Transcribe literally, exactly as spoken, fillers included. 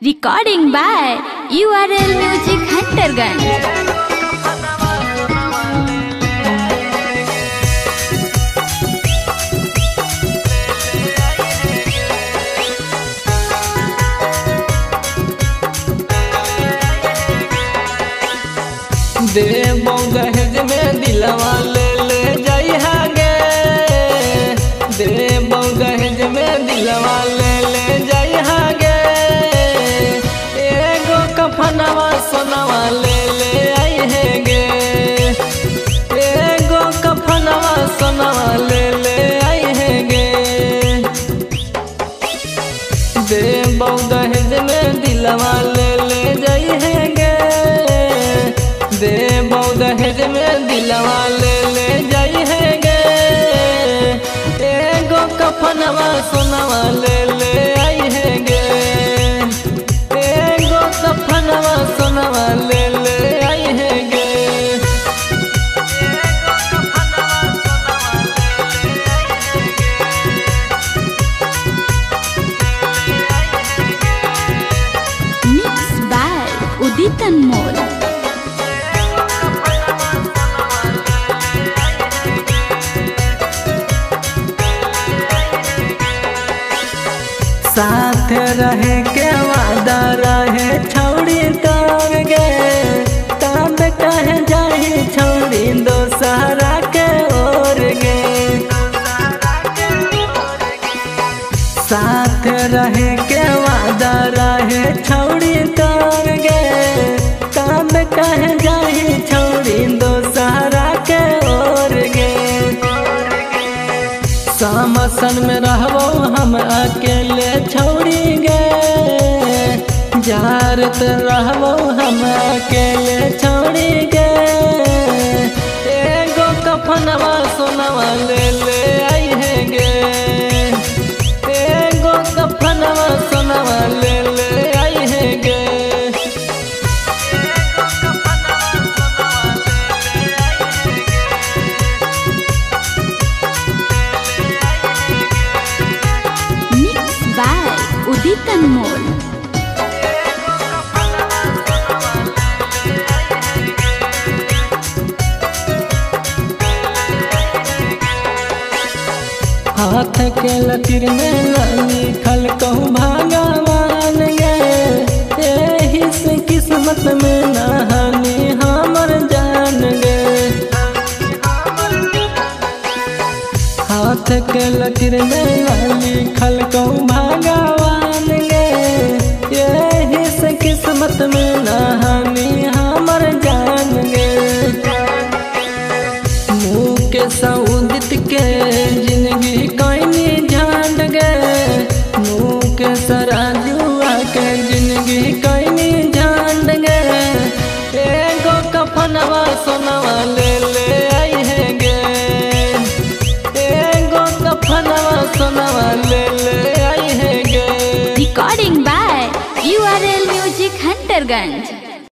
Recording by U R L Music Hunterganj. देबो दहेज में दिलवा ले ले जाई हागे, देबो दहेज में दिलवा ले ले जाई हागे। एगो कफनवा सोनवा ले ले आई हैगे, एगो कफनवा सोनवा ले ले आई हैगे। देबो दहेज में दिलवा ले ले जाई हैगे, देबो दहेज में दिलवा ले ले जाई हैगे। एगो कफनवा सोनवा ले ले आई हैगे, एगो कफनवा सोनवा ले ले आई हैगे। Mixed by Udit Anmol. साथ रहे के वादा रहे छौड़ी तार गे, तब कहे जाही छौड़ी दोसरा के ओर गे। साथ रहे के वादा रहे छौड़ी तार गे, तब कहे जाही छौड़ी दोसरा के ओर गे। समसन में रहबो हम अकेले छौड़ी गे, जारत रहबो हम अकेले छौड़ी गे। एगो कफनवा सोनवा ले ले आई हैगे, एगो कफनवा सोनवा ले ले आई हैगे। Mixed by Udit Anmol. हाथ के लकीर में लिखल कहूँ भगवान गे, एही से किस्मत में नहानी हमर जान गे। हाथ के लकीर में लिखल कहूँ भगवान गे, एही से किस्मत में नहानी हमर जान गे। मुँह के सऊदित के जिंदगी कोइनी झांड गे, मुँह के सराजुआ के जिंदगी कोइनी झांड गे। एगो कफनवा सोनवा ले ले आई हैगे, एगो कफनवा सोनवा ले ले आई हैगे। Recording by U R L Music Hunterganj.